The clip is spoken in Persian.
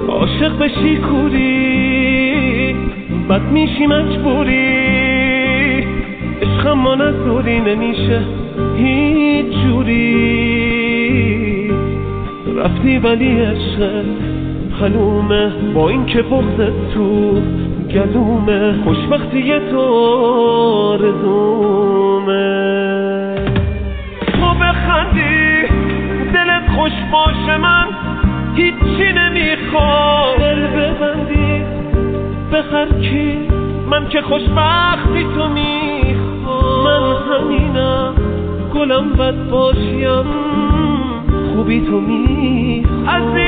عاشق بشی کوری بد میشی مجبوری، عشقم ما نداری نمیشه هیچ جوری. رفتی ولی عشقت حلومه، با این که بغضت تو گلومه، خوشبختی تو آرزومه. تو بخندی دلت خوش باشه، من هیچی نمیخوام. دل ببندی به هر کی، من که خوشبختی تو میخوام. من همینم گلم بد باشیم، خوبی تو میخوام.